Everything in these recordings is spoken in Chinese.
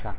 上。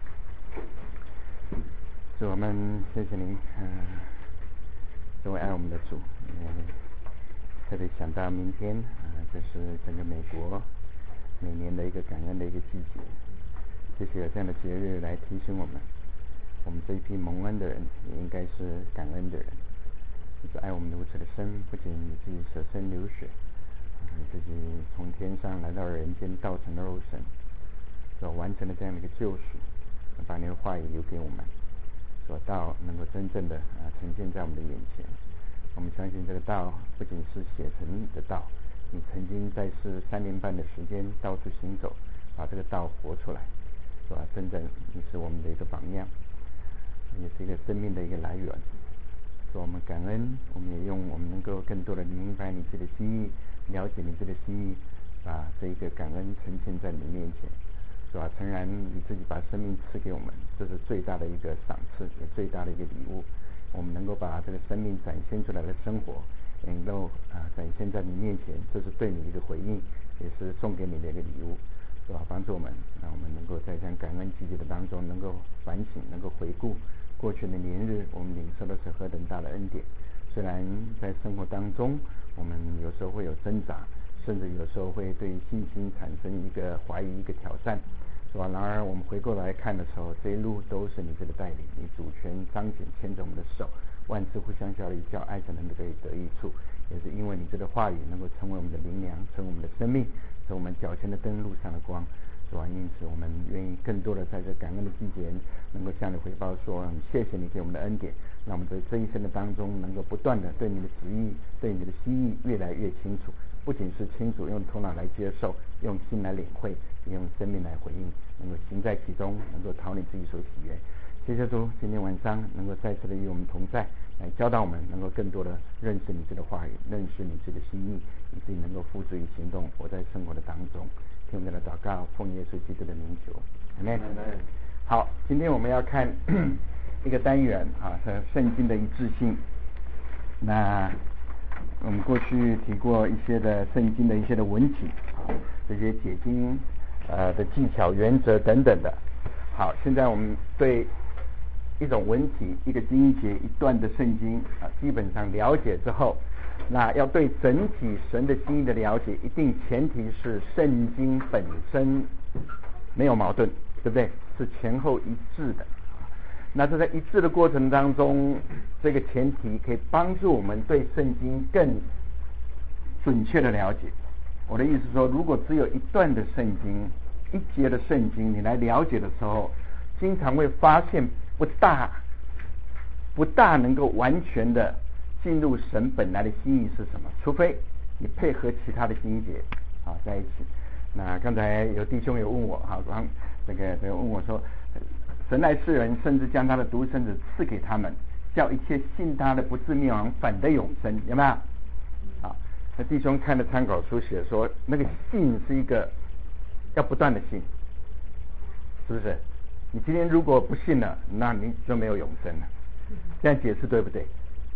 主，我们谢谢您，作为爱我们的主，特别想到明天这是整个美国每年的一个感恩的一个季节，谢谢有这样的节日来提醒我们这一批蒙恩的人也应该是感恩的人。你是爱我们如此的深，不仅你自己舍身流血，你自己从天上来到人间，道成了肉身，所完成了这样的一个救赎，把你的话语留给我们，所道能够真正的呈现在我们的眼前。我们相信这个道不仅是写成的道，你曾经在世3年半的时间到处行走，把这个道活出来，是吧？真正你是我们的一个榜样，也是一个生命的一个来源。所以我们感恩，我们也用我们能够更多的明白你自己的心意，了解你自己的心意，把这一个感恩呈现在你面前，是吧？诚然你自己把生命赐给我们，这是最大的一个赏赐，也最大的一个礼物。我们能够把这个生命展现出来的生活能够展现在你面前，这是对你的一个回应，也是送给你的一个礼物，是吧？帮助我们，让我们能够在这样感恩季节的当中能够反省，能够回顾过去的年日，我们领受的是何等大的恩典。虽然在生活当中我们有时候会有挣扎，甚至有时候会对信心产生一个怀疑，一个挑战，是吧？然而我们回过来看的时候，这一路都是你这个带领，你主权彰显，牵着我们的手，万事互相效力，叫爱神能够得益处。也是因为你这个话语能够成为我们的灵粮，成为我们的生命，成为我们脚前的灯，路上的光，是吧？因此我们愿意更多的在这感恩的季节能够向你回报说，谢谢你给我们的恩典，让我们在这一生的当中能够不断的对你的旨意，对你的心意越来越清楚，不仅是清楚用头脑来接受，用心来领会，也用生命来回应，能够行在其中，能够讨你自己所喜悦。谢谢主，今天晚上能够再次的与我们同在，来教导我们能够更多的认识你这个话语，认识你这个心意，以至于能够付诸于行动，活在生活的当中。听我们的祷告，奉耶稣基督的名求，阿们。好，今天我们要看一个单元是圣经的一致性。那我们过去提过一些的圣经的一些的文体，这些解经的技巧、原则等等的。好，现在我们对一种文体、一个经节、一段的圣经基本上了解之后，那要对整体神的心意的了解，一定前提是圣经本身没有矛盾，对不对？是前后一致的。那这在一致的过程当中，这个前提可以帮助我们对圣经更准确的了解。我的意思说，如果只有一段的圣经、一节的圣经，你来了解的时候，经常会发现不大能够完全的进入神本来的心意是什么，除非你配合其他的经节在一起。那刚才有弟兄有问我那个问我说，神爱世人，甚至将他的独生子赐给他们，叫一切信他的不至灭亡，反得永生，有没有？那弟兄看的参考书写说，那个信是一个要不断的信，是不是？你今天如果不信了，那你就没有永生了。这样解释对不对？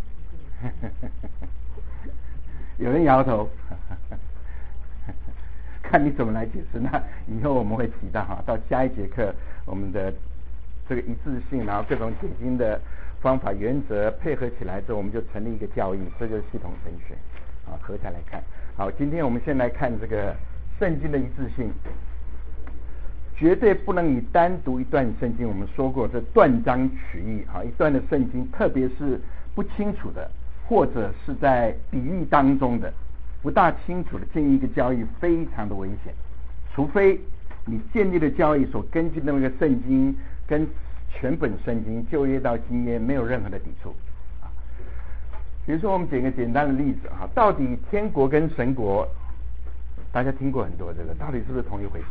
有人摇头，看你怎么来解释。那以后我们会提到到下一节课，我们的这个一致性，然后各种解经的方法原则配合起来之后，我们就成立一个教义，这就是系统神学合起来看。好，今天我们先来看这个圣经的一致性，绝对不能以单独一段圣经，我们说过这断章取义一段的圣经，特别是不清楚的，或者是在比喻当中的不大清楚的，建立一个教义非常的危险。除非你建立的教义所根据的那个圣经跟全本圣经旧约到新约没有任何的抵触比如说我们举个简单的例子到底天国跟神国，大家听过很多这个，到底是不是同一回事？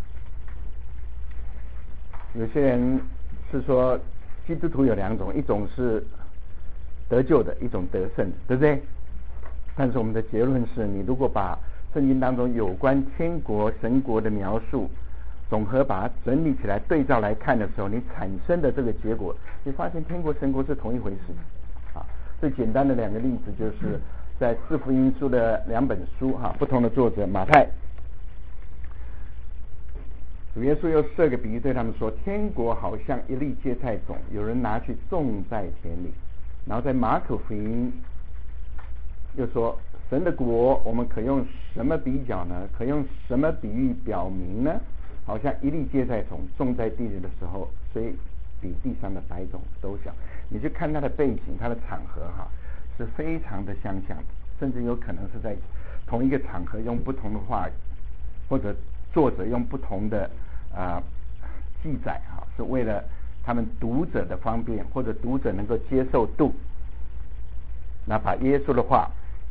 有些人是说基督徒有2种，一种是得救的，一种得胜的，对不对？但是我们的结论是，你如果把圣经当中有关天国神国的描述总和把它整理起来对照来看的时候，你产生的这个结果，你发现天国神国是同一回事最简单的2个例子就是在四福音书的2本书不同的作者，马太主耶稣又设个比喻对他们说，天国好像一粒芥菜种，有人拿去种在田里。然后在马可福音又说，神的国我们可用什么比较呢？可用什么比喻表明呢？好像一粒芥菜种种在地里的时候，虽比地上的白种都小。你去看它的背景，它的场合是非常的相像，甚至有可能是在同一个场合用不同的话语，或者作者用不同的记载是为了他们读者的方便，或者读者能够接受度，那把耶稣的话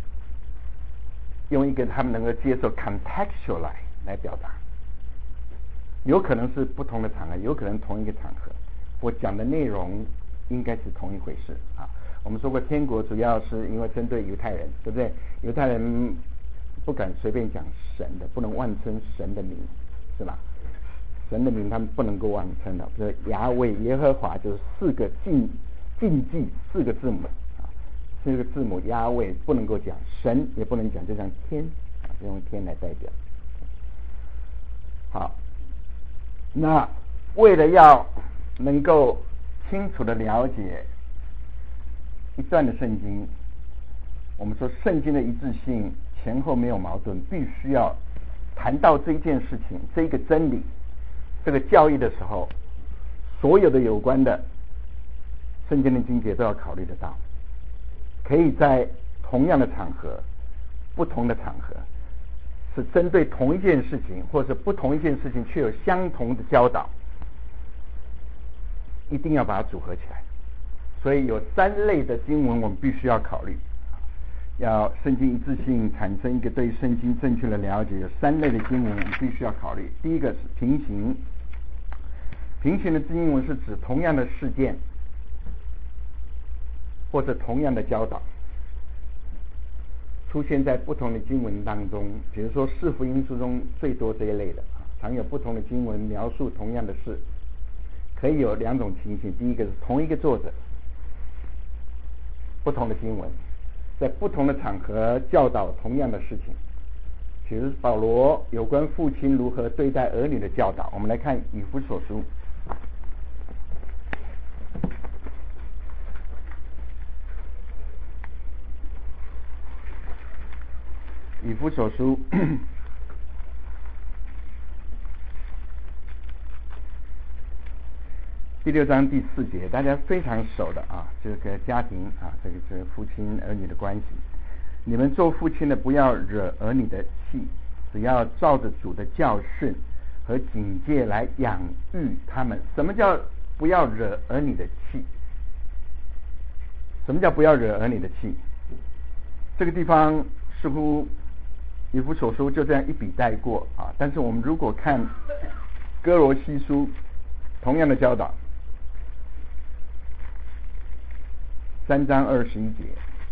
用一个他们能够接受 contextual 来表达，有可能是不同的场合，有可能同一个场合，我讲的内容应该是同一回事我们说过，天国主要是因为针对犹太人，对不对？犹太人不敢随便讲神的，不能妄称神的名，是吧？神的名他们不能够妄称的，比如雅伟、耶和华就是四个禁忌，四个字母四个字母，雅伟不能够讲，神也不能讲，就像天用天来代表。好，那为了要能够清楚的了解一段的圣经，我们说圣经的一致性前后没有矛盾，必须要谈到这一件事情，这一个真理，这个教义的时候，所有的有关的圣经的经节都要考虑得到，可以在同样的场合，不同的场合，是针对同一件事情，或者不同一件事情却有相同的教导，一定要把它组合起来。所以有三类的经文我们必须要考虑，要圣经一致性产生一个对圣经正确的了解，有三类的经文我们必须要考虑。第一个是平行，平行的经文是指同样的事件或者同样的教导出现在不同的经文当中，比如说四福音书中最多这一类的常有不同的经文描述同样的事，可以有两种情形。第一个是同一个作者，不同的经文在不同的场合教导同样的事情，比如保罗有关父亲如何对待儿女的教导。我们来看以弗所书，以弗所书第6章第4节，大家非常熟的这个家庭这个父亲儿女的关系。你们做父亲的不要惹儿女的气，只要照着主的教训和警戒来养育他们。什么叫不要惹儿女的气？什么叫不要惹儿女的气？这个地方似乎以弗所书就这样一笔带过但是我们如果看哥罗西书，同样的教导3章21节，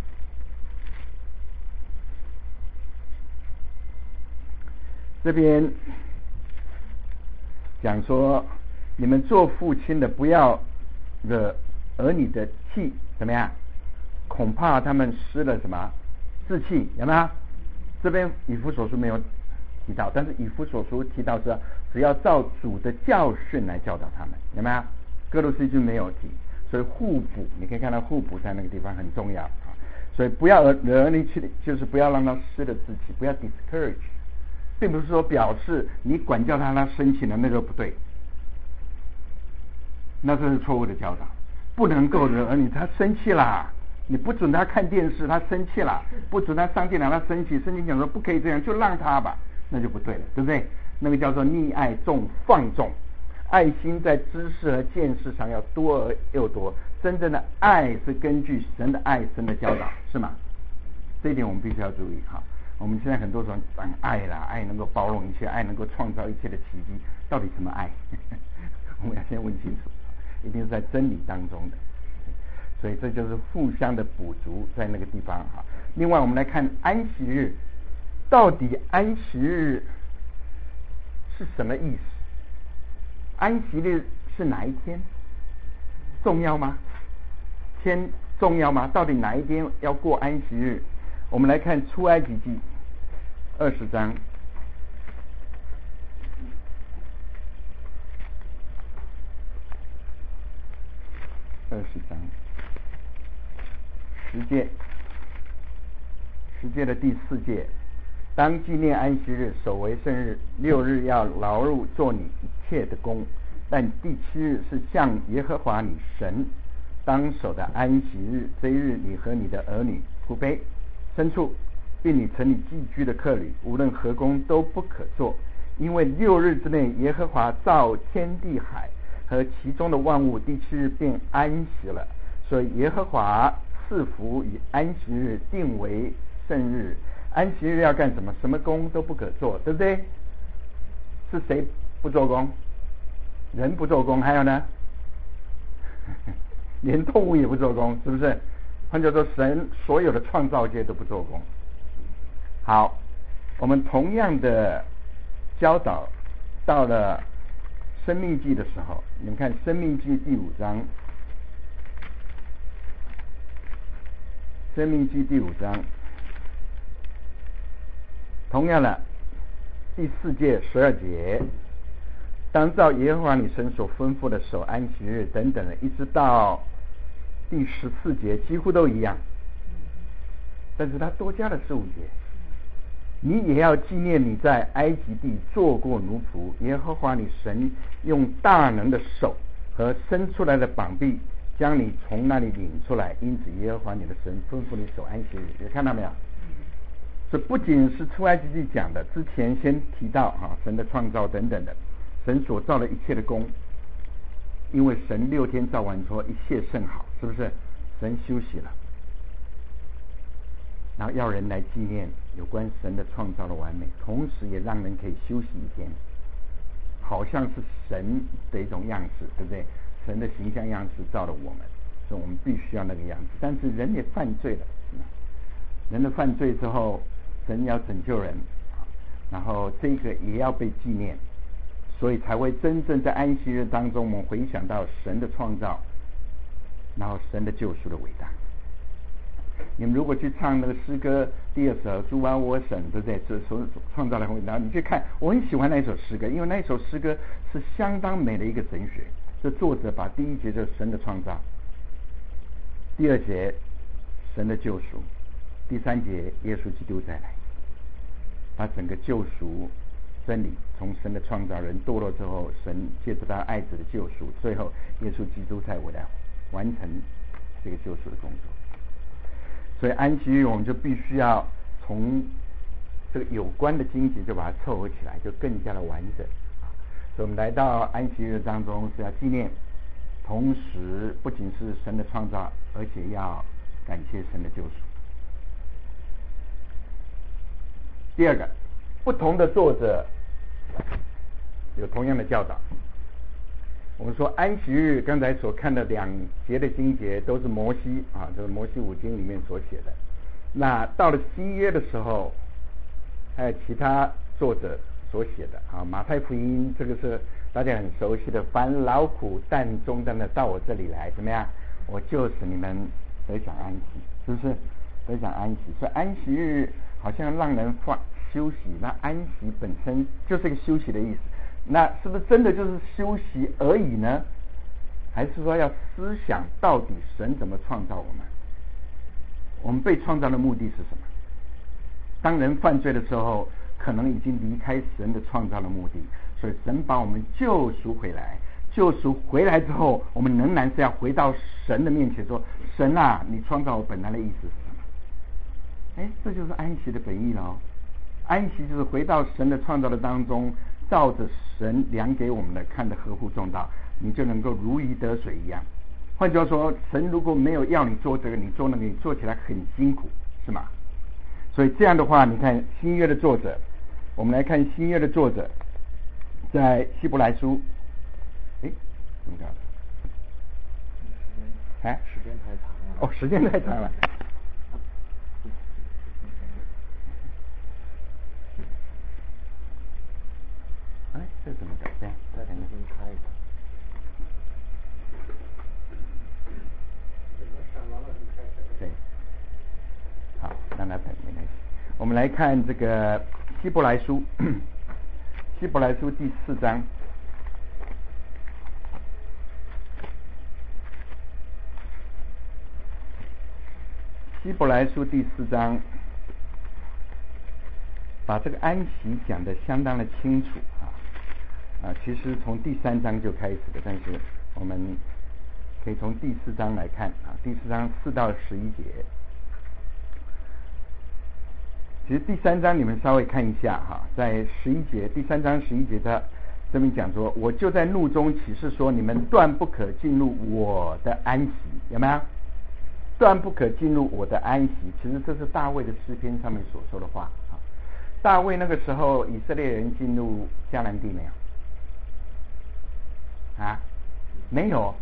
这边讲说，你们做父亲的不要惹儿女的气，怎么样？恐怕他们失了什么志气，有没有？这边以弗所书没有提到，但是以弗所书提到是只要照主的教训来教导他们，有没有？哥罗西书没有提，所以互补，你可以看到互补在那个地方很重要所以不要惹儿女气，就是不要让他失了志气，不要 discourage， 并不是说表示你管教他生气了，那个不对，那这是错误的教导。不能够惹儿女，他生气啦，你不准他看电视，他生气了；不准他上电脑，他生气。圣经讲说不可以这样，就让他吧，那就不对了，对不对？那个叫做溺爱重放纵，爱心在知识和见识上要多而又多。真正的爱是根据神的爱、神的教导，是吗？这一点我们必须要注意我们现在很多人讲爱啦，爱能够包容一切，爱能够创造一切的奇迹，到底什么爱？我们要先问清楚，一定是在真理当中的。所以这就是互相的补足在那个地方另外我们来看安息日，到底安息日是什么意思？安息日是哪一天？重要吗？天重要吗？到底哪一天要过安息日？我们来看出埃及记20章章，十诫的第4诫，当纪念安息日，守为圣日，6日要劳碌做你一切的工，但第7日是向耶和华你神当守的安息日。这一日，你和你的儿女、仆婢、牲畜，并你城里寄居的客旅，无论何工都不可做，因为6日之内，耶和华造天地海和其中的万物，第7日便安息了。所以耶和华赐福以安息日，定为圣日。安息日要干什么？什么工都不可做，对不对？是谁不做工？人不做工，还有呢，连动物也不做工，是不是？换句话说，神所有的创造界都不做工。好，我们同样的教导到了申命记的时候，你们看申命记第5章，申命记第5章，同样的第4诫12节，当照耶和华你神所吩咐的守安息日等等的，一直到第14节几乎都一样，但是他多加了15节。你也要纪念你在埃及地做过奴仆，耶和华你神用大能的手和伸出来的膀臂将你从那里领出来，因此耶和华你的神吩咐你守安息日。你看到没有？这不仅是出埃及记讲的，之前先提到神的创造等等的，神所造的一切的工，因为神6天造完说一切甚好，是不是？神休息了，然后要人来纪念有关神的创造的完美，同时也让人可以休息一天，好像是神的一种样式，对不对？神的形象样式造了我们，所以我们必须要那个样子。但是人也犯罪了，人的犯罪之后，神要拯救人，然后这个也要被纪念，所以才会真正在安息日当中，我们回想到神的创造，然后神的救赎的伟大。你们如果去唱那个诗歌第2首主啊我神，对不对？所创造的很伟大，你去看，我很喜欢那一首诗歌，因为那一首诗歌是相当美的一个神学。这作者把第1节就是神的创造，第2节神的救赎，第3节耶稣基督再来，把整个救赎真理从神的创造人堕落之后，神借着他爱子的救赎，最后耶稣基督才回来完成这个救赎的工作。所以安息日我们就必须要从这个有关的经节就把它凑合起来，就更加的完整。所以我们来到安息日当中是要纪念，同时不仅是神的创造，而且要感谢神的救赎。第二个，不同的作者有同样的教导。我们说安息日刚才所看的2节的经节都是摩西这是摩西5经里面所写的。那到了新约的时候，还有其他作者所写的马太福音，这个是大家很熟悉的，凡劳苦担重担的到我这里来，怎么样？我就使你们得享安息，是不是？得享安息。所以安息日好像让人休息，那安息本身就是一个休息的意思。那是不是真的就是休息而已呢？还是说要思想到底神怎么创造我们？我们被创造的目的是什么？当人犯罪的时候，可能已经离开神的创造的目的，所以神把我们救赎回来。救赎回来之后，我们仍然是要回到神的面前说：神啊，你创造我本来的意思是什么？这就是安息的本意了。安息就是回到神的创造的当中，照着神量给我们的看得合乎中道，你就能够如鱼得水一样。换句话说，神如果没有要你做这个，你做那个，你做起来很辛苦，是吗？所以这样的话，你看新约的作者，我们来看新约的作者在希伯来书，怎么搞的？ 时间太长了。 时间太长了。这怎么改变？ 再重新开一个。 对，好，让他等没关系。我们来看这个希伯来书，希伯来书第4章。 希伯来书第4章把这个安息讲得相当的清楚其实从第3章就开始的，但是我们可以从第4章来看第4章4到11节。其实第3章你们稍微看一下在11节，第3章11节他这边讲说，我就在怒中起誓说，你们断不可进入我的安息，有没有？断不可进入我的安息，其实这是大卫的诗篇上面所说的话大卫那个时候以色列人进入迦南地没有没有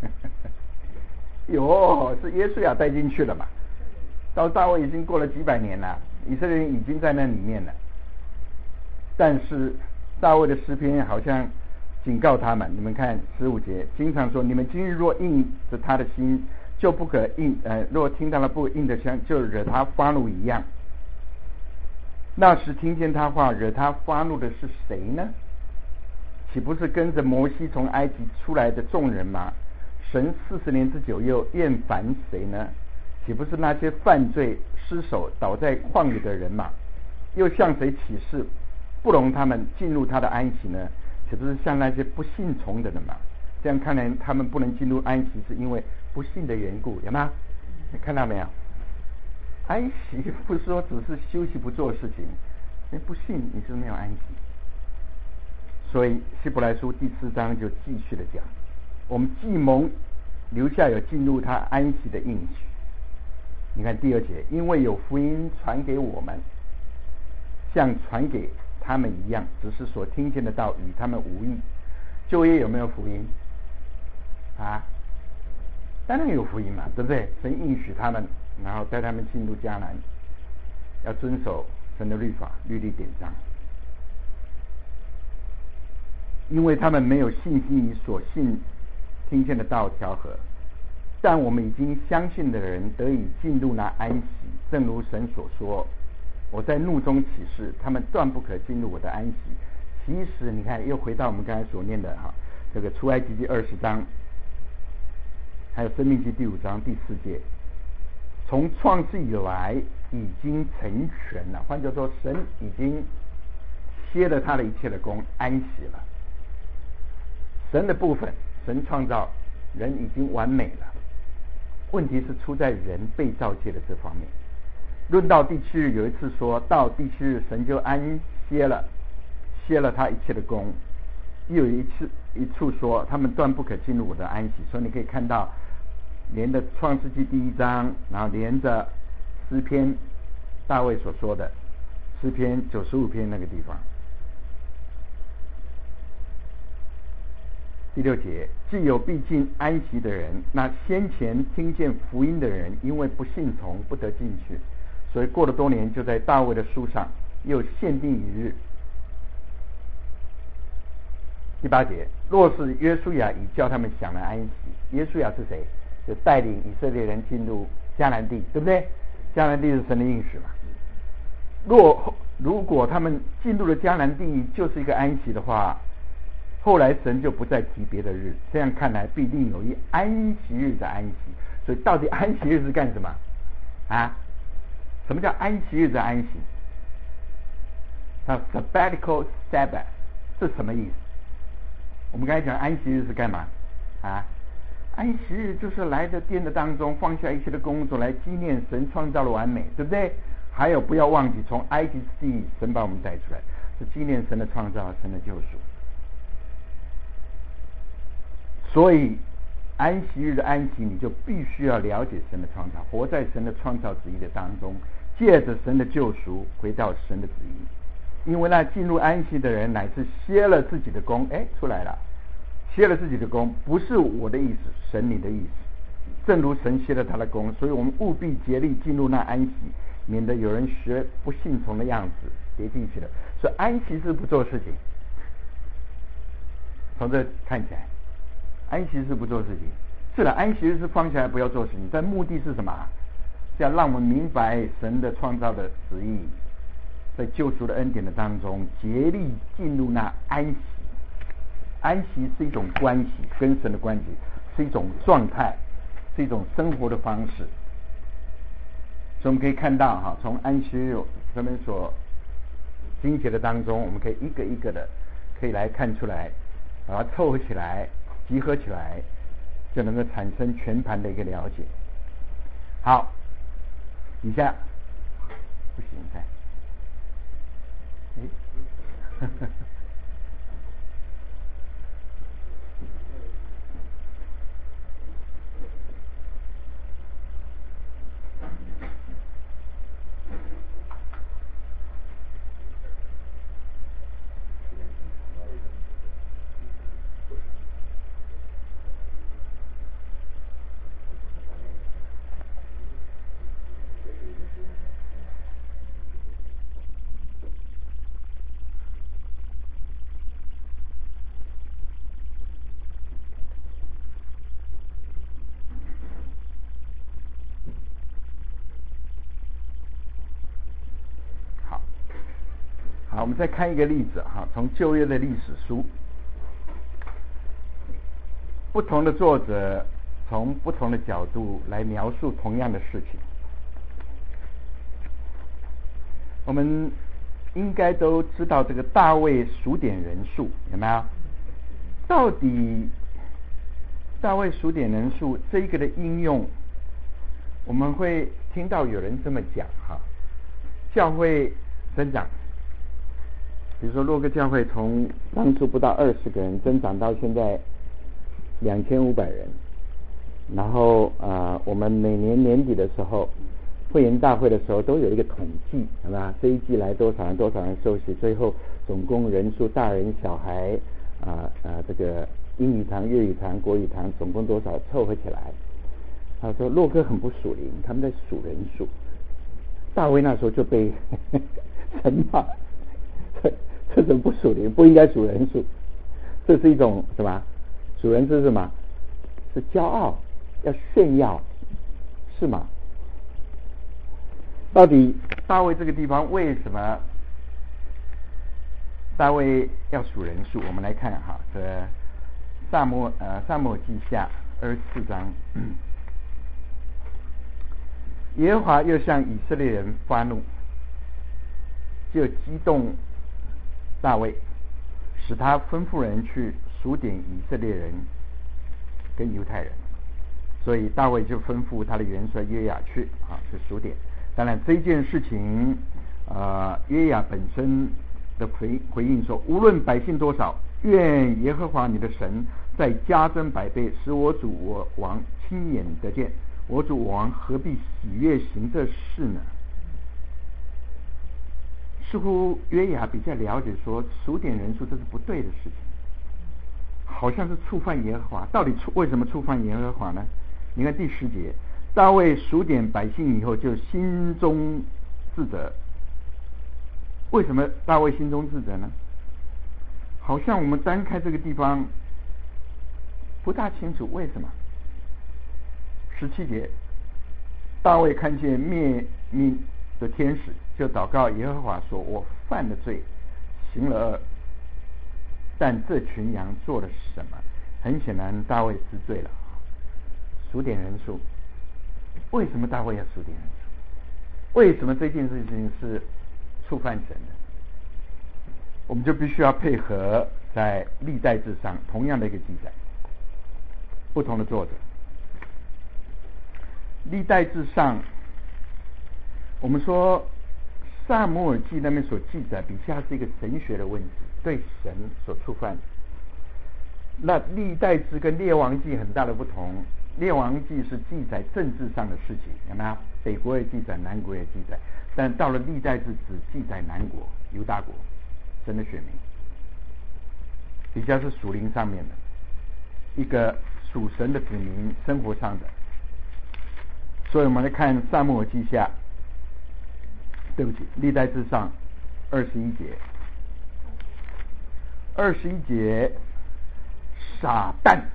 有，是约书亚带进去了嘛，到大卫已经过了几百年了，以色列人已经在那里面了，但是大卫的诗篇好像警告他们，你们看15节经常说，你们今日若硬着他的心，就不可若听到了不硬的声，就惹他发怒一样。那时听见他话惹他发怒的是谁呢？岂不是跟着摩西从埃及出来的众人吗？神40年之久又厌烦谁呢？岂不是那些犯罪失手倒在旷野的人吗？又向谁起誓不容他们进入他的安息呢？岂不是向那些不信从的人吗？这样看来他们不能进入安息，是因为不信的缘故，有吗？你看到没有？安息不是说只是休息不做事情，你不信你是没有安息。所以希伯来书第4章就继续的讲，我们既蒙留下有进入他安息的应许。你看第2节，因为有福音传给我们，像传给他们一样，只是所听见的道与他们无异。旧约有没有福音当然有福音嘛，对不对？神应许他们，然后带他们进入迦南，要遵守神的律法、律例典章。因为他们没有信心与所信听见的道调和，但我们已经相信的人得以进入那安息，正如神所说，我在怒中起誓，他们断不可进入我的安息。其实你看又回到我们刚才所念的这个出埃及记20章，还有申命记第5章第4节，从创世以来已经成全了，换句话说，神已经歇了他的一切的功，安息了。神的部分，神创造人已经完美了，问题是出在人被造界的这方面。论到第7日，有一次说到第7日神就安歇了他一切的功，又有一处说他们断不可进入我的安息。所以你可以看到连着创世纪第1章，然后连着诗篇大卫所说的诗篇95篇那个地方。第6节，既有必进安息的人，那先前听见福音的人因为不信从不得进去，所以过了多年，就在大卫的书上又限定一日。第8节，若是约书亚已叫他们享了安息，约书亚是谁？就带领以色列人进入迦南地，对不对？迦南地是神的应许嘛。如果他们进入了迦南地就是一个安息的话，后来神就不再提别的日，这样看来必定有一安息日的安息。所以到底安息日是干什么什么叫安息日的安息？Sabbatical Sabbath 是什么意思？我们刚才讲安息日是干嘛安息日就是来到殿的当中，放下一切的工作来纪念神创造的完美，对不对？还有不要忘记从埃及之地神把我们带出来，是纪念神的创造、神的救赎。所以安息日的安息，你就必须要了解神的创造，活在神的创造旨意的当中，借着神的救赎回到神的旨意。因为那进入安息的人乃是歇了自己的功，出来了，歇了自己的功，不是我的意思，神你的意思。正如神歇了他的功，所以我们务必竭力进入那安息，免得有人学不信从的样子跌进去了。所以安息日不做事情，从这看起来安息日不做事情，是的，安息日是放下来不要做事情，但目的是什么？是要让我们明白神的创造的旨意，在救赎的恩典的当中竭力进入那安息。安息是一种关系，跟神的关系是一种状态，是一种生活的方式。 所以我们可以看到哈，从安息日这边所经节的当中，我们可以一个一个的可以来看出来，把它凑合起来，集合起来，就能够产生全盘的一个了解。好，以下不行，看，好，我们再看一个例子哈，从旧约的历史书，不同的作者从不同的角度来描述同样的事情。我们应该都知道这个大卫数点人数，有没有？到底大卫数点人数这一个的应用，我们会听到有人这么讲哈，教会增长。比如说洛克教会从当初不到20个人增长到现在2500人，然后我们每年年底的时候会员大会的时候都有一个统计，是吧？这一季来多少人多少人受洗，最后总共人数大人小孩这个英语堂粤语堂国语堂总共多少凑合起来。他说洛克很不属灵，他们在数人数。大卫那时候就被神骂，这种不属灵，不应该数人数，这是一种什么？数人数是什么？是骄傲，要炫耀，是吗？到底大卫这个地方为什么大卫要数人数？我们来看哈，这撒母耳记下24章，耶和华又向以色列人发怒，就激动大卫，使他吩咐人去数点以色列人跟犹太人，所以大卫就吩咐他的元帅约雅去数点。当然这件事情约雅本身的回应说，无论百姓多少，愿耶和华你的神再加增百倍，使我主我王亲眼得见。我主我王何必喜悦行这事呢？似乎约雅比较了解说数点人数这是不对的事情，好像是触犯耶和华。到底为什么触犯耶和华呢？你看第10节，大卫数点百姓以后就心中自责。为什么大卫心中自责呢？好像我们单看这个地方不大清楚为什么。17节，大卫看见灭命的天使，就祷告耶和华说，我犯了罪，行了恶，但这群羊做了什么？很显然大卫知罪了。数点人数，为什么大卫要数点人数？为什么这件事情是触犯神的？我们就必须要配合在历代志上同样的一个记载，不同的作者。历代志上，我们说撒母耳记那边所记载比较是一个神学的问题，对神所触犯。那历代志跟列王记很大的不同，列王记是记载政治上的事情，有没有？北国也记载，南国也记载，但到了历代志只记载南国犹大国神的选民，比较是属灵上面的一个属神的子民生活上的。所以我们来看撒母耳记下，对不起，历代志上21节，21节，撒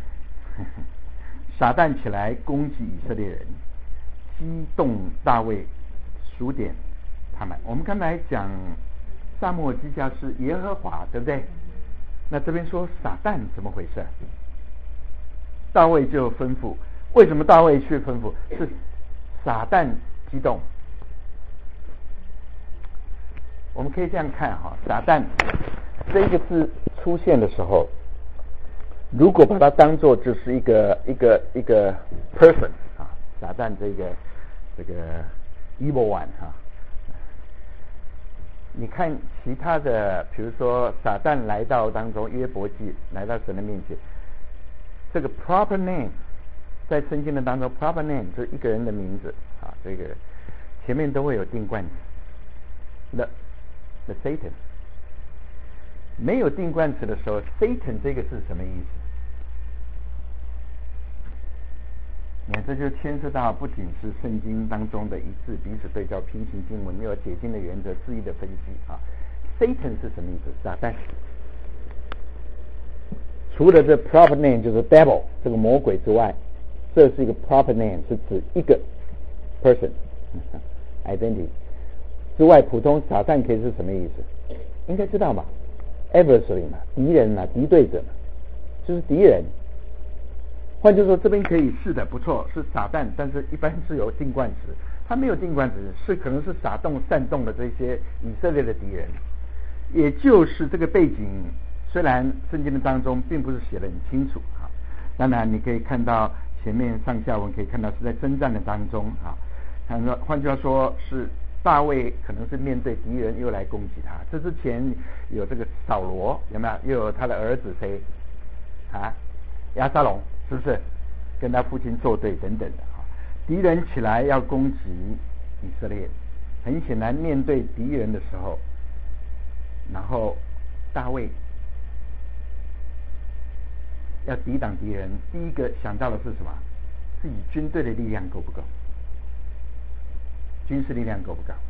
旦起来攻击以色列人，激动大卫数点他们。我们刚才讲撒母耳记下是耶和华，对不对？那这边说撒旦怎么回事？大卫就吩咐，为什么大卫去吩咐？是撒旦激动， 我们可以这样看哈，撒旦这个字出现的时候，如果把它当作就是一个 person 啊，撒旦这个 evil one 啊，你看其他的，比如说撒旦来到当中，约伯记来到神的面前，这个 proper name 在圣经的当中 proper name 就是一个人的名字啊，这个前面都会有定冠词。The Satan 没有定冠词的时候 ，Satan 这个是什么意思？你看，这就牵涉到不仅是圣经当中的一致、彼此对照、平行经文，又有解经的原则、字义的分析啊。Satan 是什么意思？撒旦。除了这 proper name 就是 devil 这个魔鬼之外，这是一个 proper name 是指一个 person identity。之外，普通撒旦可以是什么意思？应该知道吧 ？adversary 嘛，敌人嘛，敌对者嘛，就是敌人。换句说，这边可以是的，不错，是撒旦，但是一般是有定冠词，它没有定冠词，是可能是撒动、煽动的这些以色列的敌人。也就是这个背景，虽然圣经的当中并不是写得很清楚啊，当然你可以看到前面上下文可以看到是在征战的当中啊，换句话说是。大卫可能是面对敌人又来攻击他，这之前有这个扫罗有没有？又有他的儿子谁啊？押沙龙是不是跟他父亲作对等等的啊？敌人起来要攻击以色列，很显然面对敌人的时候，然后大卫要抵挡敌人，第一个想到的是什么？自己军队的力量够不够？军事力量够不够？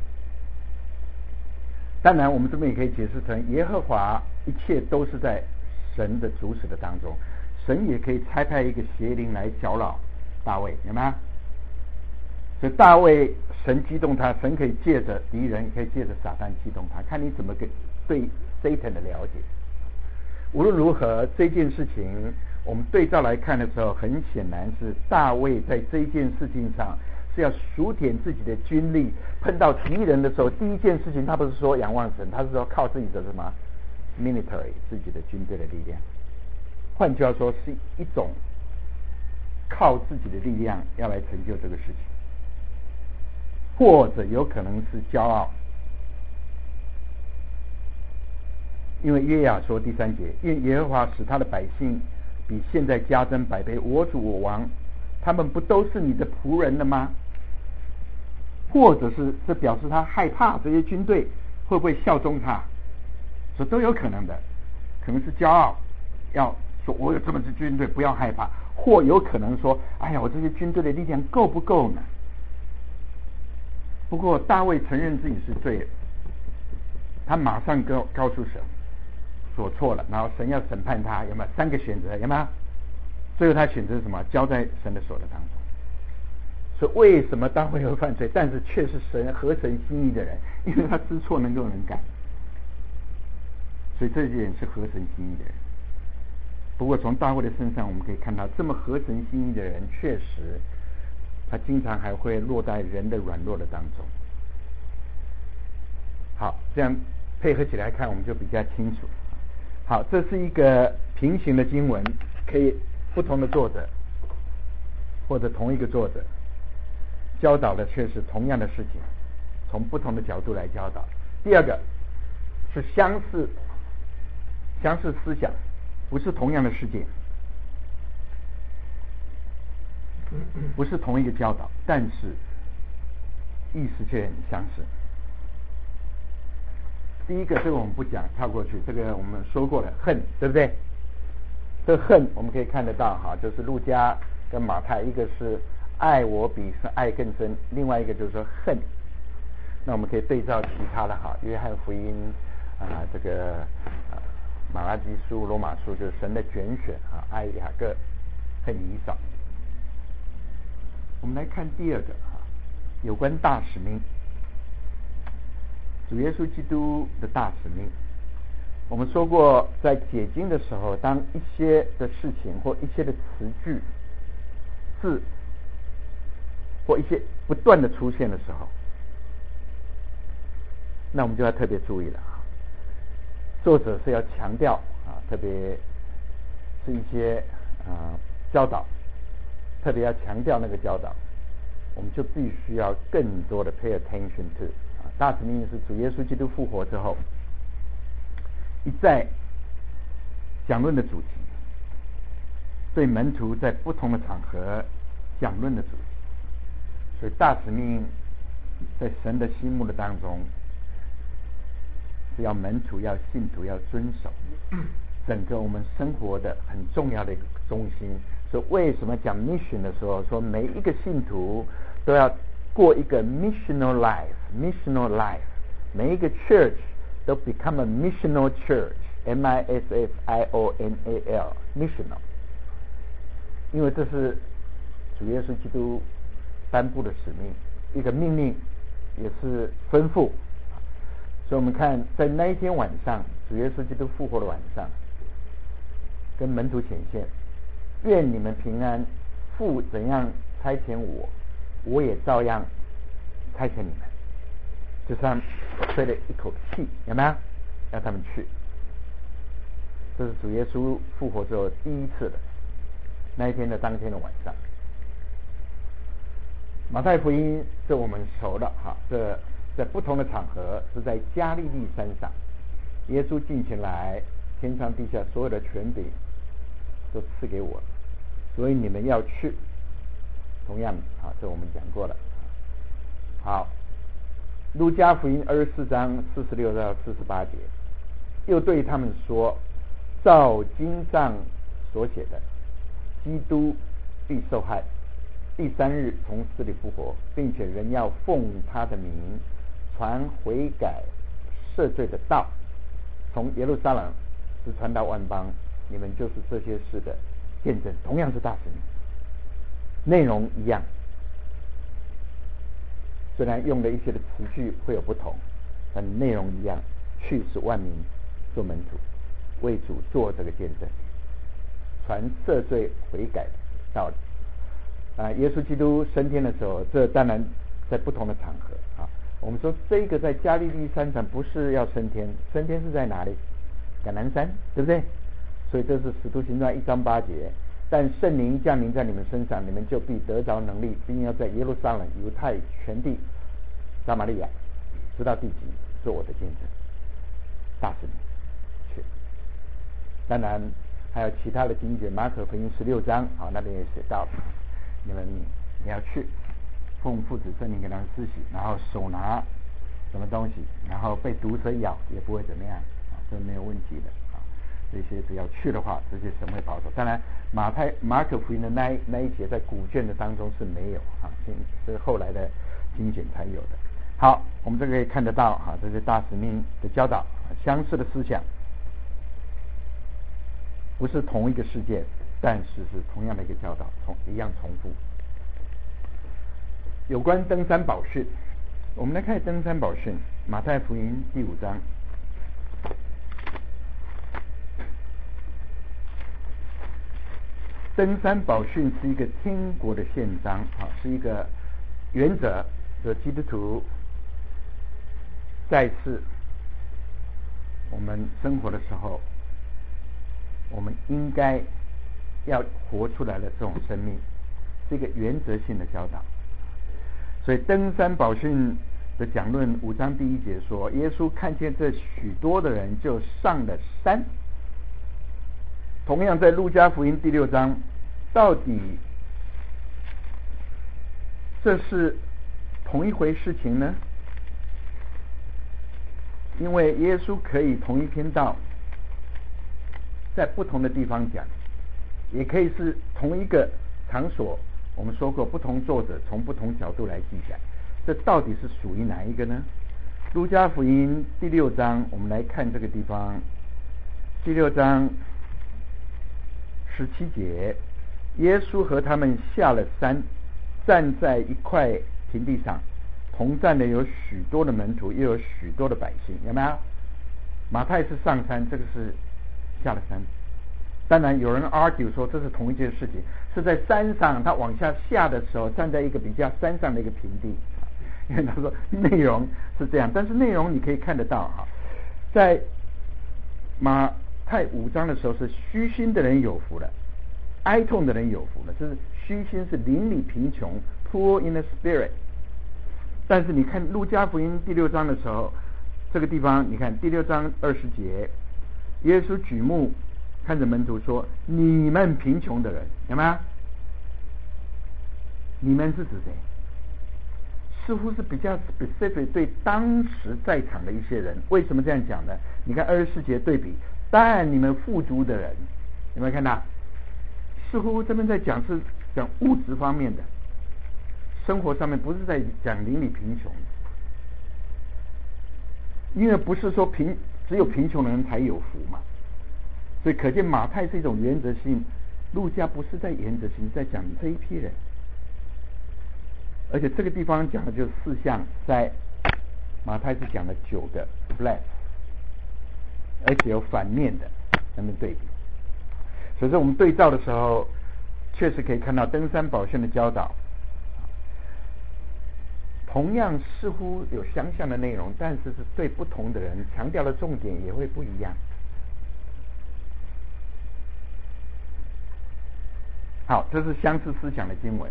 当然，我们这边也可以解释成耶和华一切都是在神的主使的当中，神也可以差派一个邪灵来搅扰大卫，有没有？所以大卫神激动他，神可以借着敌人，也可以借着撒旦激动他，看你怎么对 Satan 的了解。无论如何，这件事情我们对照来看的时候，很显然是大卫在这件事情上。是要数点自己的军力，碰到敌人的时候，第一件事情他不是说仰望神，他是说靠自己的什么 military 自己的军队的力量。换句话说，是一种靠自己的力量要来成就这个事情，或者有可能是骄傲。因为约雅说第3节，愿耶和华使他的百姓比现在加增100倍，我主我王。他们不都是你的仆人了吗？或者是这表示他害怕这些军队会不会效忠他，这都有可能的，可能是骄傲，要说我有这么支军队，不要害怕，或有可能说，哎呀，我这些军队的力量够不够呢？不过大卫承认自己是罪人，他马上告诉神说错了，然后神要审判他，有没有3个选择？有没有？最后他选择什么？交在神的手的当中。所以为什么大卫会犯罪？但是却是神合神心意的人，因为他知错能够能改，所以这些人是合神心意的人。不过从大卫的身上我们可以看到，这么合神心意的人，确实他经常还会落在人的软弱的当中。好，这样配合起来看，我们就比较清楚。好，这是一个平行的经文，可以不同的作者或者同一个作者教导的却是同样的事情，从不同的角度来教导。第二个是相似思想，不是同样的事件，不是同一个教导，但是意思却很相似。第一个这个我们不讲，跳过去，这个我们说过了，恨，对不对？这恨我们可以看得到哈，就是路加跟马太，一个是爱我比是爱更深，另外一个就是说恨。那我们可以对照其他的哈，约翰福音这个马拉基书、罗马书，就是神的拣选啊，爱雅各，恨以扫。我们来看第二个哈，有关大使命，主耶稣基督的大使命。我们说过，在解经的时候，当一些的事情或一些的词句、字或一些不断的出现的时候， 那我们就要特别注意了。作者是要强调特别是一些教导，特别要强调那个教导，我们就必须要更多的 pay attention to。大使命是主耶稣基督复活之后一再讲论的主题，对门徒在不同的场合讲论的主题。所以大使命在神的心目的当中是要门徒要信徒要遵守整个我们生活的很重要的一个中心。所以为什么讲 mission 的时候说每一个信徒都要过一个 missional life， 每一个 church 都 become a missional church， missional missional， 因为这是主耶稣基督颁布的使命，一个命令，也是吩咐。所以我们看在那一天晚上，主耶稣基督复活的晚上，跟门徒显现，愿你们平安，父怎样差遣我，我也照样差遣你们。就像吹了一口气，有没有让他们去？这是主耶稣复活之后第一次的那一天的当天的晚上。马太福音这我们熟了这在不同的场合是在加利利山上，耶稣进前来，天上地下所有的权柄都赐给我，所以你们要去。同样这我们讲过了。好，路加福音24章46到48节，又对他们说，照经上所写的，基督必受害，第3日从死里复活，并且人要奉他的名传悔改赦罪的道，从耶路撒冷直传到万邦，你们就是这些事的见证。同样是大使命，内容一样，虽然用的一些的词句会有不同，但内容一样，去使万民做门徒，为主做这个见证，传赦罪悔改的道理。耶稣基督升天的时候，这当然在不同的场合我们说这个在加利利山上不是要升天，升天是在哪里？橄榄山，对不对？所以这是使徒行传1章8节，但圣灵降临在你们身上，你们就必得着能力，并要在耶路撒冷、犹太全地、撒玛利亚直到地极做我的见证。大使命去。当然还有其他的经节，马可福音16章那边也写到了，你要去，奉父子圣灵给他们施洗，然后手拿什么东西，然后被毒蛇咬也不会怎么样这没有问题的这些只要去的话，这些神会保守。当然马可福音的那一节在古卷的当中是没有是后来的经卷才有的。好，我们这个可以看得到这是大使命的教导，相似的思想，不是同一个事件，但是是同样的一个教导，一样重复。有关登山宝训，我们来看登山宝训，马太福音第5章。登山宝训是一个天国的宪章是一个原则，说基督徒在世我们生活的时候，我们应该要活出来的这种生命，是一个原则性的教导。所以登山宝训的讲论5章第1节说，耶稣看见这许多的人，就上了山。同样在路加福音第6章，到底这是同一回事情呢？因为耶稣可以同一篇道在不同的地方讲，也可以是同一个场所，我们说过不同作者从不同角度来记载，这到底是属于哪一个呢？路加福音第6章，我们来看这个地方，第6章17节，耶稣和他们下了山，站在一块平地上，同站的有许多的门徒，也有许多的百姓，有没有？马太是上山，这个是下了山。当然有人 argue 说这是同一件事情，是在山上他往下下的时候，站在一个比较山上的一个平地。 因为他说内容是这样，但是内容你可以看得到哈，在马太5章的时候是虚心的人有福了，哀痛的人有福了，这是虚心是邻里贫穷 poor in the spirit。 但是你看路加福音第6章的时候，这个地方你看第6章20节，耶稣举目看着门徒说，你们贫穷的人，有没有？你们是指谁？似乎是比较 specific 对当时在场的一些人。为什么这样讲呢？你看24节对比，但你们富足的人，有没有看到？似乎这边在讲是讲物质方面的生活上面，不是在讲邻里贫穷，因为不是说只有贫穷的人才有福嘛。所以可见马太是一种原则性，路加不是在原则性，在讲这一批人。而且这个地方讲的就是4项，在马太是讲了9个 bless， 而且有反面的那么对比。所以说我们对照的时候，确实可以看到登山宝训的教导，同样似乎有相像的内容，但是是对不同的人强调的重点也会不一样。好，这是相似思想的经文。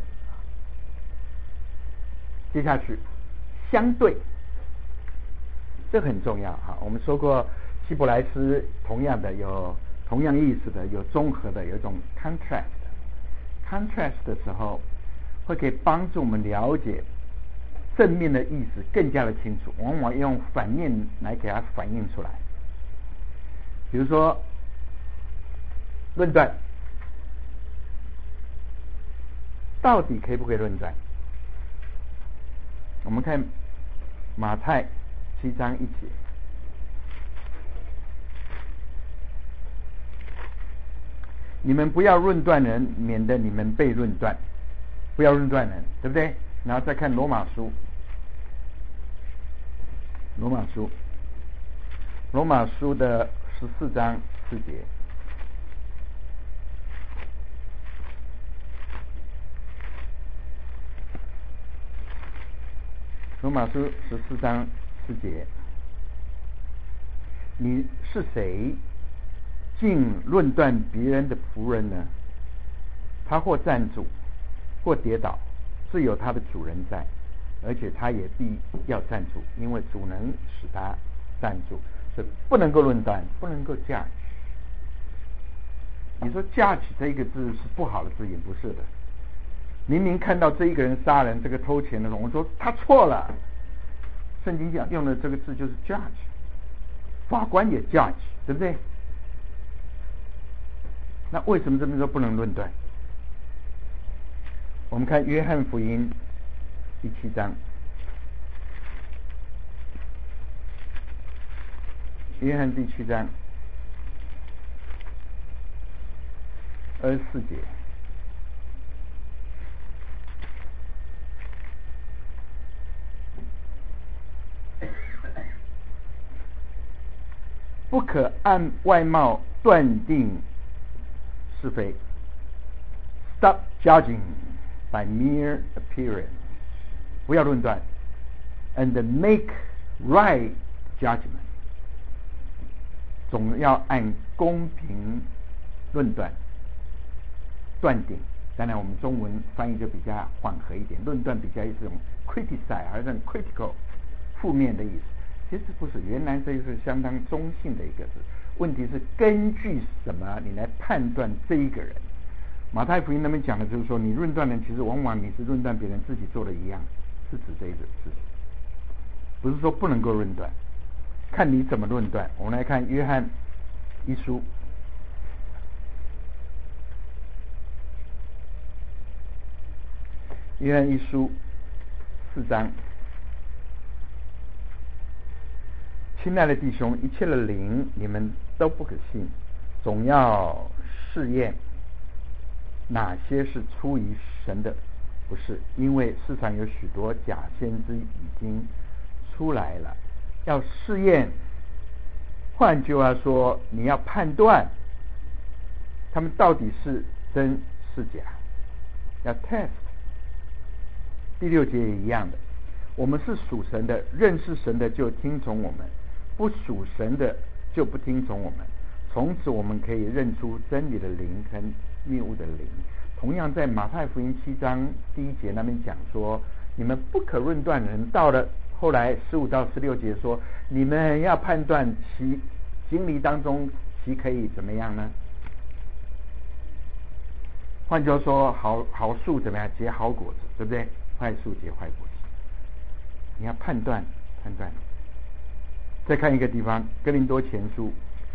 接下去相对，这很重要哈。我们说过希伯来诗同样的有同样意思的，有综合的，有一种 contrast 的时候，会可以帮助我们了解正面的意思更加的清楚，往往用反面来给它反映出来。比如说论断，到底可以不可以论断？我们看马太7章1节，你们不要论断人，免得你们被论断。不要论断人，对不对？然后再看罗马书的14章4节，罗马书14章4节，你是谁竟论断别人的仆人呢？他或站住，或跌倒，是有他的主人在，而且他也必要站住，因为主能使他站住。所以不能够论断，不能够 judge。 你说 judge 这一个字是不好的字眼，不是的。明明看到这一个人杀人，这个偷钱的人，我说他错了。圣经讲用的这个字就是 judge， 法官也 judge， 对不对？那为什么这么说不能论断？我们看约翰福音第7章，约翰第7章24节，不可按外貌断定是非。 Stop judging by mere appearance， 不要论断 ，and make right judgment， 总要按公平论断断定。当然我们中文翻译就比较缓和一点，论断比较是一种 criticize， 还是 critical 负面的意思。其实不是，原来这是相当中性的一个字。问题是根据什么你来判断这一个人？马太福音那边讲的就是说，你论断人，其实往往你是论断别人自己做的一样，是指这个事情，不是说不能够论断，看你怎么论断。我们来看约翰一书，约翰一书4章。亲爱的弟兄，一切的灵你们都不可信，总要试验哪些是出于神的，不是，因为世上有许多假先知已经出来了，要试验。换句话说，你要判断他们到底是真是假，要 test。第6节也一样的， 我们是属神的，认识神的就听从我们，不属神的就不听从我们。从此我们可以认出真理的灵跟谬误的灵。同样在马太福音7章第1节那边讲说，你们不可论断人。到了后来15到16节说，你们要判断其经历当中其可以怎么样呢？换句话说，好树怎么样结好果子，对不对？坏树结坏果子，你要判断。再看一个地方，哥林多前书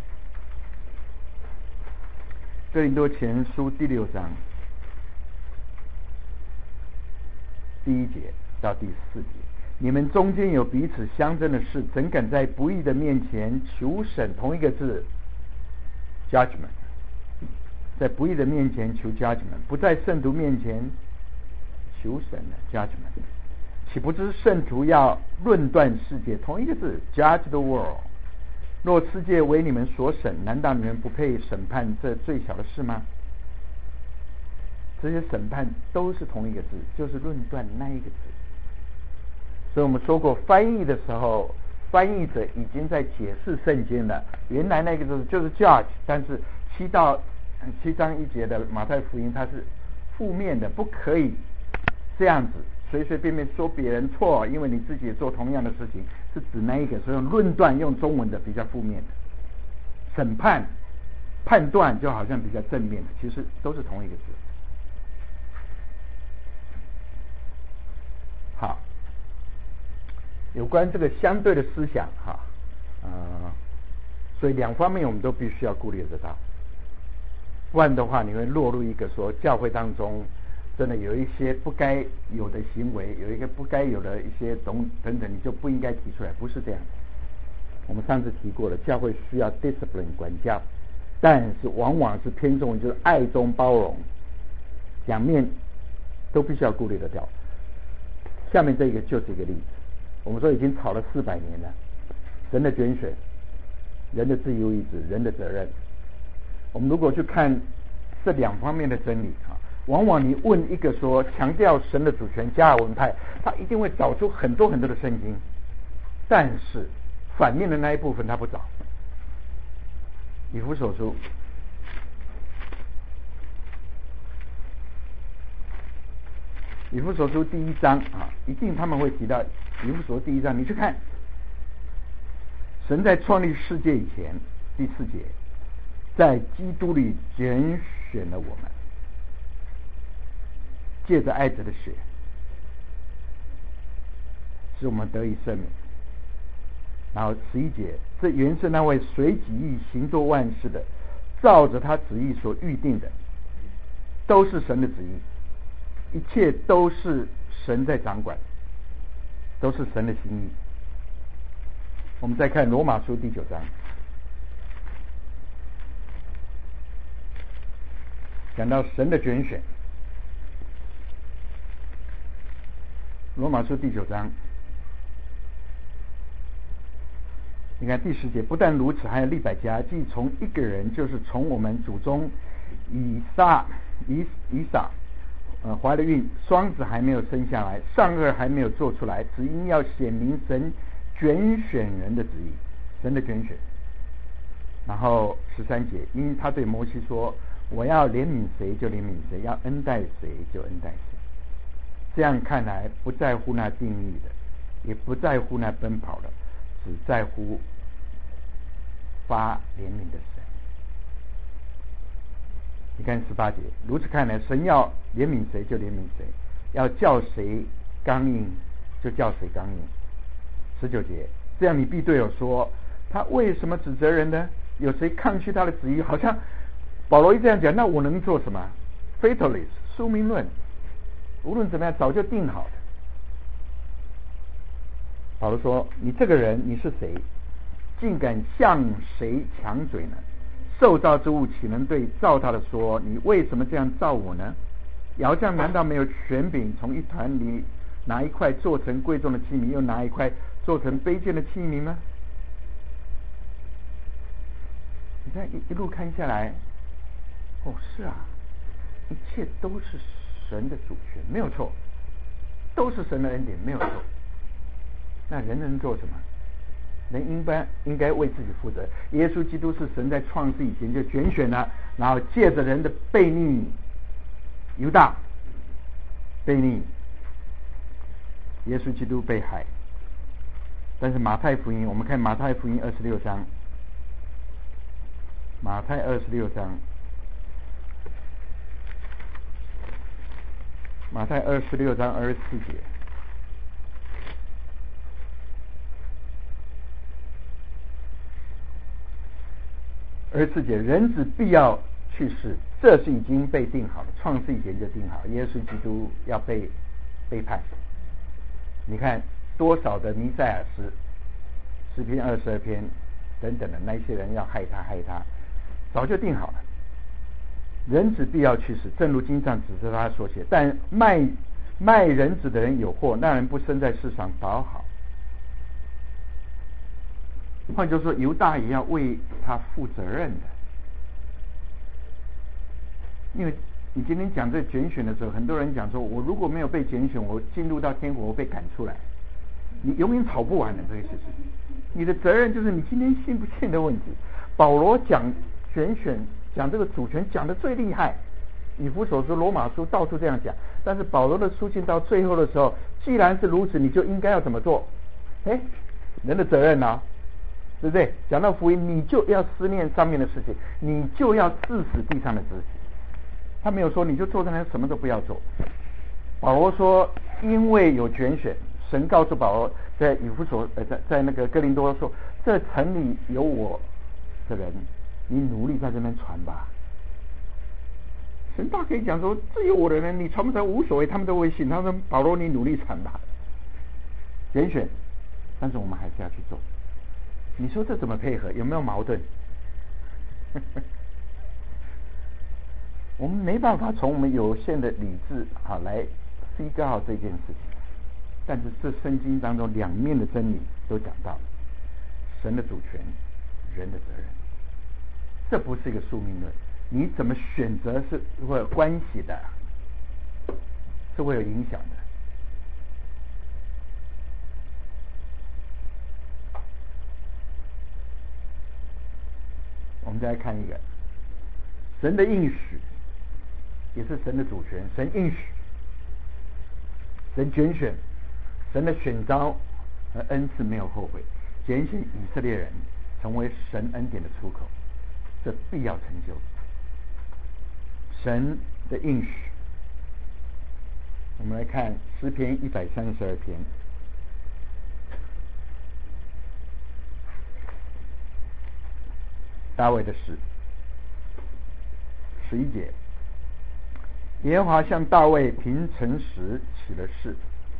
第6章第1节到第4节，你们中间有彼此相争的事，怎敢在不义的面前求审？同一个字 judgment， 在不义的面前求 judgment， 不在圣徒面前求审的 judgment。 岂不知圣徒要论断世界？同一个字 judge the world。 若世界为你们所审，难道你们不配审判这最小的事吗？这些审判都是同一个字，就是论断那一个字。所以我们说过，翻译的时候翻译者已经在解释圣经了。原来那个字就是 judge， 但是7章1节的马太福音它是负面的，不可以这样子随随便便说别人错，因为你自己也做同样的事情，是指那一个。所以用论断用中文的比较负面的，审判判断就好像比较正面的，其实都是同一个字。好，有关这个相对的思想所以两方面我们都必须要顾虑得到，不然的话你会落入一个说教会当中真的有一些不该有的行为，有一个不该有的一些等等，你就不应该提出来，不是这样的。我们上次提过了，教会需要 discipline 管教，但是往往是偏重就是爱中包容，两面都必须要顾虑得到。下面这个就是一个例子，我们说已经吵了400年了，神的拣选，人的自由意志，人的责任。我们如果去看这两方面的真理往往你问一个说强调神的主权加尔文派，他一定会找出很多很多的圣经，但是反面的那一部分他不找。以弗所书第1章一定他们会提到以弗所第1章，你去看，神在创立世界以前，第4节，在基督里拣选了我们，借着爱子的血，使我们得以赦免。然后11节，这原是那位随己意行作万事的，照着他旨意所预定的，都是神的旨意，一切都是神在掌管，都是神的心意。我们再看罗马书第9章，讲到神的拣选。罗马书第9章，你看第10节，不但如此，还有利百加，既从一个人，就是从我们祖宗以撒怀了孕，双子还没有生下来，上腭还没有做出来，只因要显明神拣选人的旨意，神的拣选。然后13节，因他对摩西说，我要怜悯谁就怜悯谁，要恩待谁就恩待谁。这样看来，不在乎那定义的，也不在乎那奔跑的，只在乎发怜悯的神。你看18节，如此看来，神要怜悯谁就怜悯谁，要叫谁刚硬就叫谁刚硬。19节，这样你必对我说，他为什么指责人呢？有谁抗拒他的旨意？好像保罗一这样讲，那我能做什么？ Fatalist 宿命论，无论怎么样早就定好的。保罗说，你这个人你是谁，竟敢向谁强嘴呢？受造之物岂能对造他的说，你为什么这样造我呢？窑匠难道没有权柄从一团里拿一块做成贵重的器皿，又拿一块做成卑贱的器皿吗？你看一路看下来，是啊，一切都是神的主权，没有错，都是神的恩典，没有错。 那人能做什么？人应该为自己负责。耶稣基督是神在创世以前就拣选了，然后借着人的悖逆，犹大悖逆，耶稣基督被害。但是马太福音，我们看马太福音26章，马太26章，马太26章24节。24节，人子必要去世，这是已经被定好了，创世以前就定好，耶稣基督要被背叛。你看多少的弥赛亚诗篇22篇等等的那些人要害他，早就定好了。人子必要去世，正如经上指着他所写。但卖人子的人有祸，那人不生在世上倒好。换句话说，犹大也要为他负责任的。因为你今天讲这拣选的时候，很多人讲说，我如果没有被拣选，我进入到天国，我被赶出来，你永远吵不完的这个事情。你的责任就是你今天信不信的问题。保罗讲拣选，讲这个主权讲的最厉害，以弗所书、罗马书到处这样讲。但是保罗的书信到最后的时候，既然是如此，你就应该要怎么做？人的责任啊，对不对？讲到福音，你就要思念上面的事情，你就要治死地上的肢体。他没有说你就坐在那什么都不要做。保罗说，因为有拣选，神告诉保罗，在以弗所在那个哥林多说，这城里有我的人，你努力在这边传吧。神大可以讲说，这有我的人，你传不传无所谓，他们都会信。他说，保罗你努力传吧。拣选，但是我们还是要去做。你说这怎么配合？有没有矛盾？我们没办法从我们有限的理智来figure out这件事情。但是这圣经当中两面的真理都讲到了，神的主权，人的责任。这不是一个宿命论，你怎么选择是会有关系的，是会有影响的。我们再来看一个，神的应许也是神的主权，神应许，神拣选，神的选召和恩赐没有后悔，拣选以色列人成为神恩典的出口，这必要成就。神的应许，我们来看诗篇132篇。大卫的诗11节，耶和华向大卫凭诚实起了誓，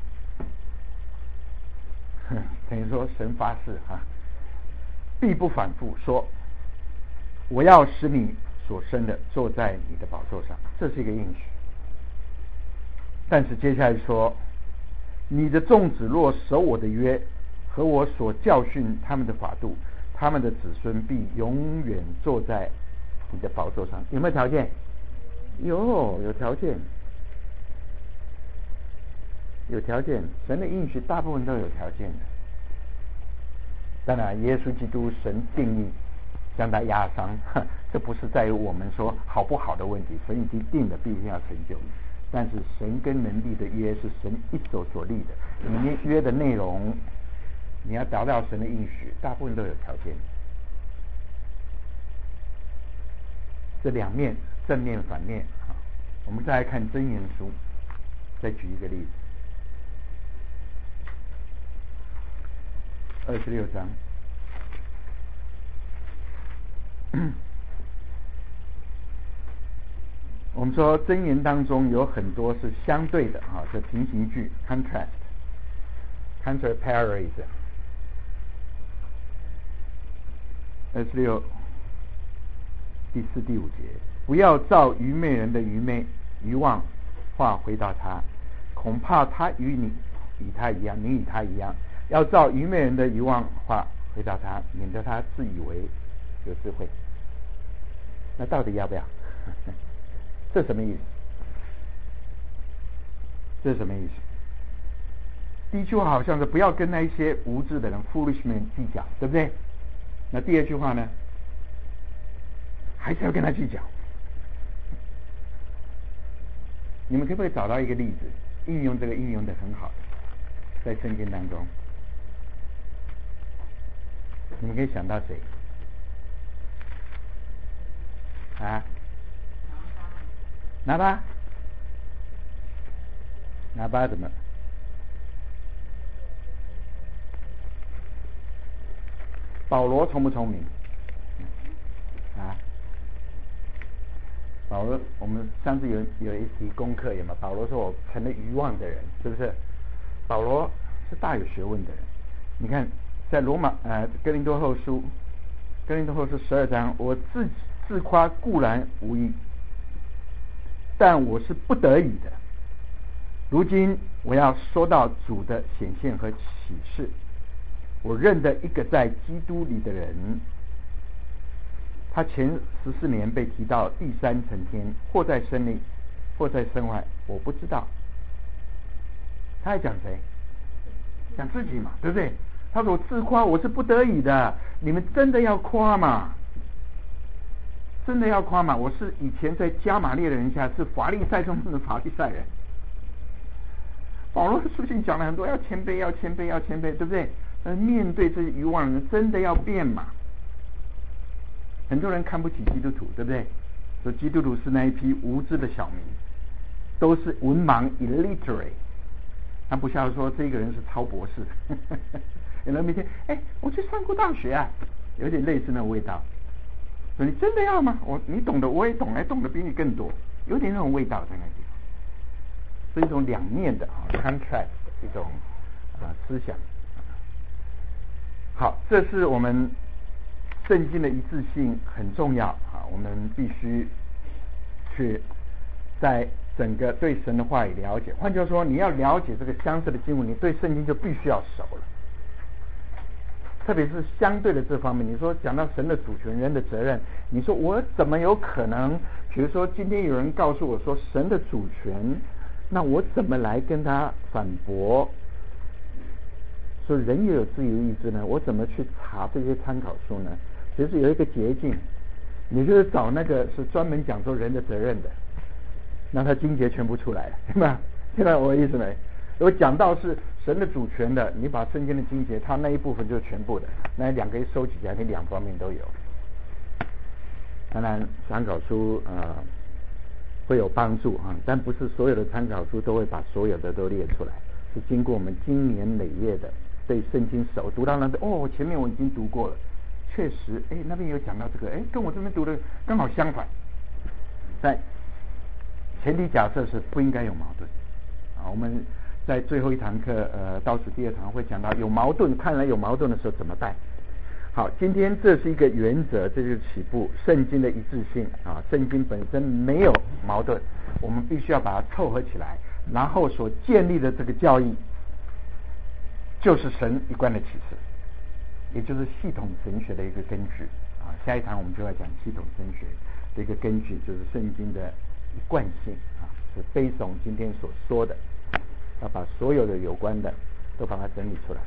等于说神发誓必不反复说，我要使你所生的坐在你的宝座上，这是一个应许。但是接下来说，你的众子若守我的约和我所教训他们的法度，他们的子孙必永远坐在你的宝座上。有没有条件？有条件，有条件。神的应许大部分都有条件的。当然耶稣基督神定义将他压伤，这不是在于我们说好不好的问题，神已经定了必定要成就。但是神跟人立的约是神一手所立的，你约的内容你要达到神的应许，大部分都有条件。这两面，正面反面我们再来看箴言书，再举一个例子，26章。我们说箴言当中有很多是相对的这平行句 contrast、counter paraphrase。26第4、第5节，不要照愚昧人的愚妄话回答他，恐怕他与你与他一样，你与他一样。要照愚昧人的愚妄话回答他，免得他自以为有智慧。那到底要不要？这什么意思？这是什么意思？ 第一句话好像是不要跟那一些无知的人 foolish men 计较，对不对？那第二句话呢，还是要跟他计较。你们可不可以找到一个例子，应用这个应用的很好的，在圣经当中？你们可以想到谁？啊？拿巴怎么？保罗聪不聪明？啊？保罗，我们上次有一题功课，有吗？保罗说我成了愚妄的人，是不是？保罗是大有学问的人。你看，在哥林多后书12章，我自夸固然无益，但我是不得已的。如今我要说到主的显现和启示。我认得一个在基督里的人，他前14年被提到第三层天，或在生里，或在身外，我不知道。他还讲谁？讲自己嘛，对不对？他说自夸我是不得已的，你们真的要夸嘛？真的要夸嘛？我是以前在加玛列的人下是法利赛中的法利赛人。保罗的书信讲了很多，要谦卑，要谦卑，要谦卑，对不对？面对这些愚妄人，真的要变嘛？很多人看不起基督徒，对不对？说基督徒是那一批无知的小民，都是文盲 illiterate。他不像说这个人是超博士，有人每天我去上过大学啊，有点类似那味道。说你真的要吗？你懂得我也懂，懂得比你更多，有点那种味道在那地方，是一种两面的contrast 一种思想。好，这是我们圣经的一致性很重要我们必须去在整个对神的话语了解。换句话说，你要了解这个相似的经文，你对圣经就必须要熟了。特别是相对的这方面，你说讲到神的主权、人的责任，你说我怎么有可能？比如说今天有人告诉我说神的主权，那我怎么来跟他反驳？说人也有自由意志呢，我怎么去查这些参考书呢？其实有一个捷径，你就是找那个是专门讲说人的责任的，那他经节全部出来了，对吧？听到我的意思没？如果讲到是神的主权的，你把圣经的经节，它那一部分就是全部的，那两个一收起来，你两方面都有。当然参考书会有帮助但不是所有的参考书都会把所有的都列出来，是经过我们经年累月的对圣经熟，读到那前面我已经读过了，确实那边有讲到这个跟我这边读的刚好相反，但前提假设是不应该有矛盾我们在最后一堂课倒数第二堂会讲到有矛盾，看来有矛盾的时候怎么办。好，今天这是一个原则，这就是起步，圣经的一致性圣经本身没有矛盾，我们必须要把它凑合起来，然后所建立的这个教义就是神一贯的启示，也就是系统神学的一个根据下一堂我们就要讲系统神学的一个根据，就是圣经的一贯性是背诵今天所说的，要把所有的有关的都把它整理出来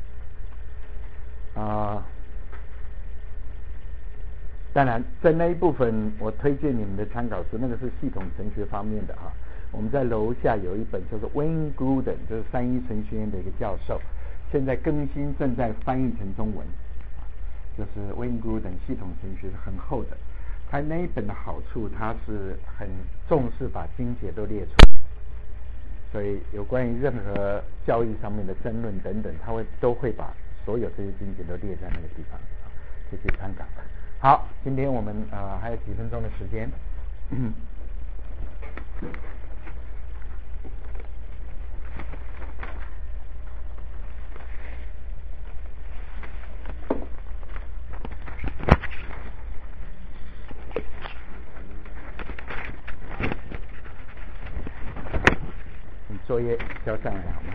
当然在那一部分我推荐你们的参考书，那个是系统神学方面的我们在楼下有一本叫做 Wayne Grudem， 就是三一神学院的一个教授，现在更新正在翻译成中文，就是 Wayne Grudem 系统神学是很厚的。他那一本的好处，他是很重视把经节都列出来，所以有关于任何教育上面的争论等等，他都会把所有这些经节都列在那个地方可以参考。好，今天我们还有几分钟的时间作业交上来好吗？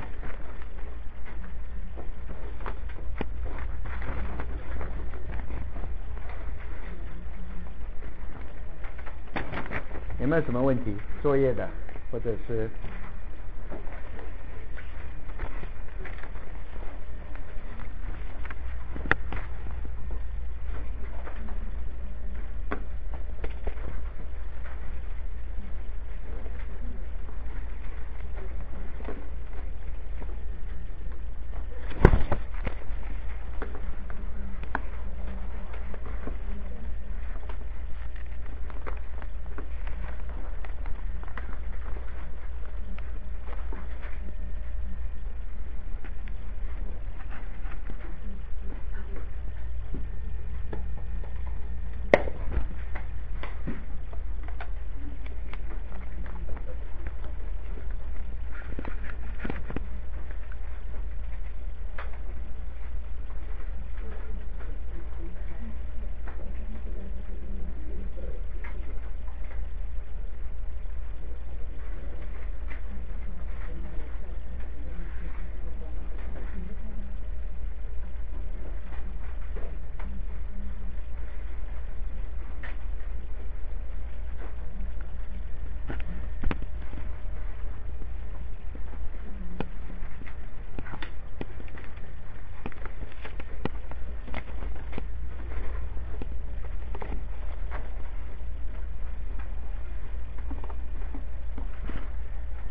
有没有什么问题？作业的，或者是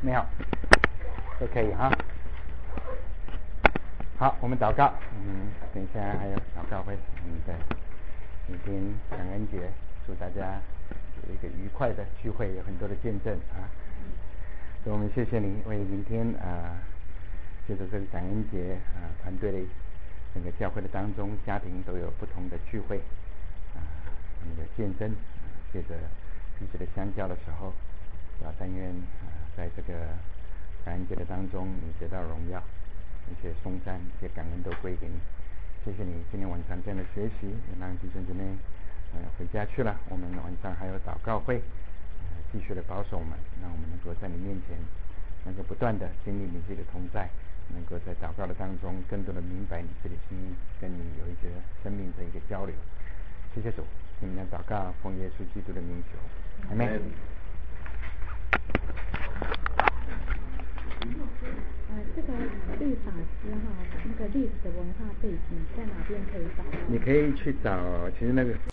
没有，都可以哈。好，我们祷告。等一下还有祷告会。对，今天感恩节，祝大家有一个愉快的聚会，有很多的见证啊。所以我们谢谢你为明天借着这个感恩节团队的整个教会的当中，家庭都有不同的聚会那个见证，借着彼此的相交的时候，但愿在这个感恩节的当中，你得到荣耀，一切颂赞、一切感恩都归给你。谢谢你今天晚上这样的学习，也让弟兄姊妹回家去了。我们晚上还有祷告会，继续的保守我们，让我们能够在你面前，能够不断的经历你自己的同在，能够在祷告的当中更多的明白你自己的心意，跟你有一个生命的一个交流。谢谢主，听你的祷告，奉耶稣基督的名求，阿们。 这个律法师那个历史文化背景在哪边可以找到？ 你可以去找，其实那个。